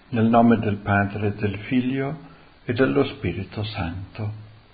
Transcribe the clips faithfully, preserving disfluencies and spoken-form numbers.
Nel nome del Padre, del Figlio e dello Spirito Santo.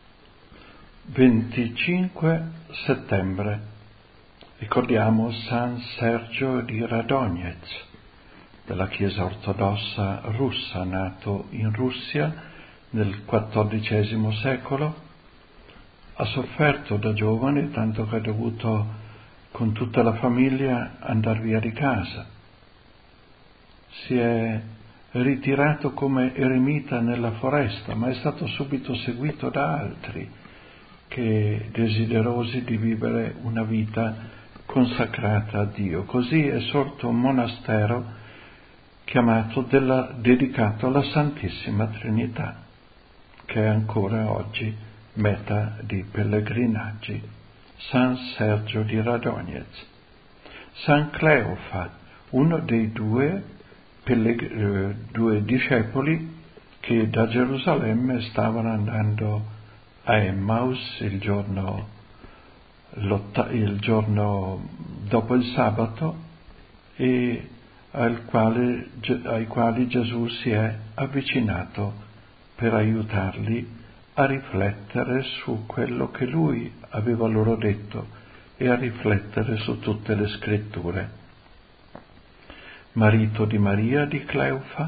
venticinque settembre. Ricordiamo San Sergio di Radoněc, della Chiesa ortodossa russa, nato in Russia nel quattordicesimo secolo. Ha sofferto da giovane, tanto che ha dovuto con tutta la famiglia andare via di casa. Si è ritirato come eremita nella foresta, ma è stato subito seguito da altri che desiderosi di vivere una vita consacrata a Dio. Così è sorto un monastero chiamato della, dedicato alla Santissima Trinità, che è ancora oggi meta di pellegrinaggi. San Sergio di Radoněc. San Cleofa, uno dei due Pellegr- due discepoli che da Gerusalemme stavano andando a Emmaus il giorno, il giorno dopo il sabato, e al quale, ai quali Gesù si è avvicinato per aiutarli a riflettere su quello che lui aveva loro detto e a riflettere su tutte le scritture. Marito di Maria di Cleofa,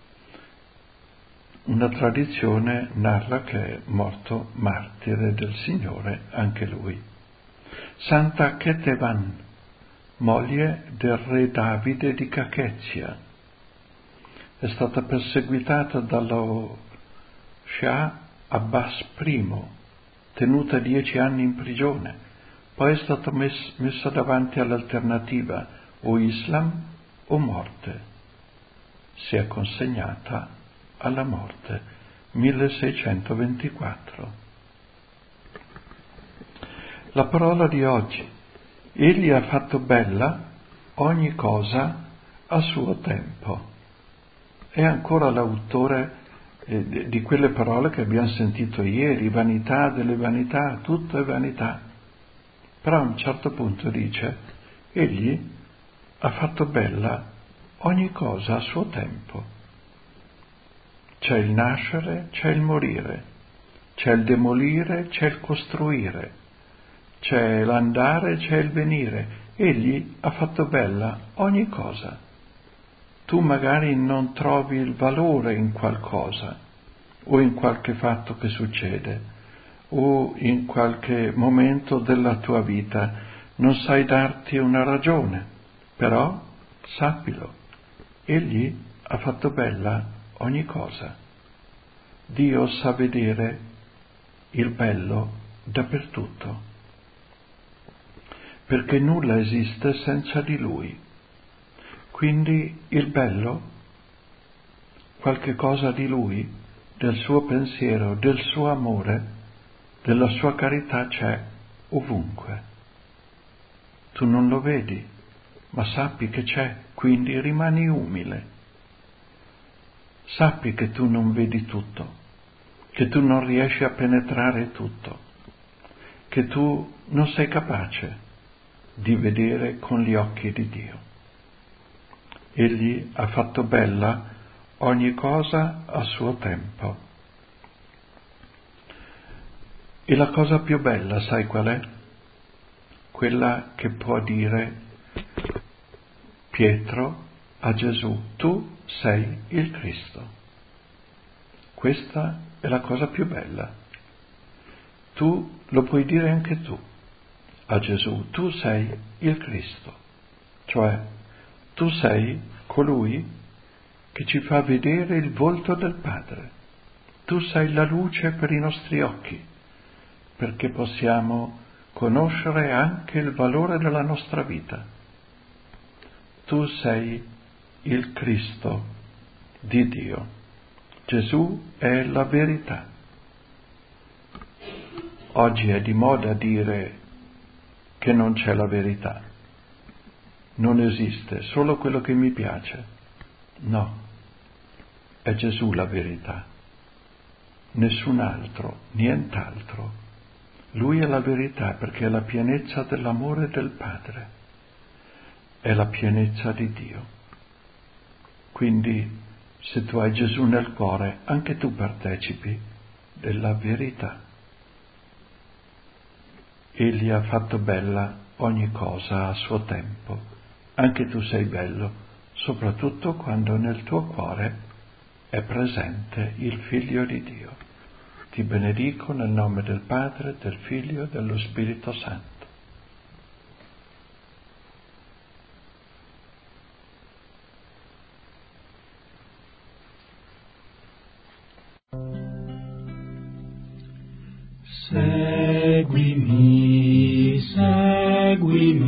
una tradizione narra che è morto martire del Signore anche lui. Santa Ketevan, moglie del re Davide di Cachezia, è stata perseguitata dallo Shah Abbas I, tenuta dieci anni in prigione, poi è stata mess- messa davanti all'alternativa o Islam o morte. Si è consegnata alla morte, milleseicentoventiquattro. La parola di oggi: Egli ha fatto bella ogni cosa a suo tempo. È ancora l'autore eh, di quelle parole che abbiamo sentito ieri: vanità delle vanità, tutto è vanità. Però a un certo punto dice: Egli ha fatto bella ogni cosa a suo tempo. C'è il nascere, c'è il morire, c'è il demolire, c'è il costruire, c'è l'andare, c'è il venire. Egli ha fatto bella ogni cosa. Tu magari non trovi il valore in qualcosa, o in qualche fatto che succede, o in qualche momento della tua vita, non sai darti una ragione. Però sappilo, Egli ha fatto bella ogni cosa. Dio sa vedere il bello dappertutto, perché nulla esiste senza di Lui. Quindi il bello, qualche cosa di Lui, del suo pensiero, del suo amore, della sua carità c'è ovunque. Tu non lo vedi, ma sappi che c'è, quindi rimani umile. Sappi che tu non vedi tutto, che tu non riesci a penetrare tutto, che tu non sei capace di vedere con gli occhi di Dio. Egli ha fatto bella ogni cosa a suo tempo. E la cosa più bella, sai qual è? Quella che può dire Pietro a Gesù: tu sei il Cristo. Questa è la cosa più bella. Tu lo puoi dire anche tu a Gesù: tu sei il Cristo, cioè tu sei colui che ci fa vedere il volto del Padre. Tu sei la luce per i nostri occhi, perché possiamo conoscere anche il valore della nostra vita. Tu sei il Cristo di Dio. Gesù è la verità. Oggi è di moda dire che non c'è la verità. Non esiste, solo quello che mi piace. No, è Gesù la verità. Nessun altro, nient'altro. Lui è la verità perché è la pienezza dell'amore del Padre. È la pienezza di Dio. Quindi Se tu hai Gesù nel cuore, anche tu partecipi della verità. Egli ha fatto bella ogni cosa a suo tempo. Anche tu sei bello, soprattutto quando nel tuo cuore è presente il Figlio di Dio. Ti benedico nel nome del Padre, del Figlio e dello Spirito Santo. Seguimi, seguimi,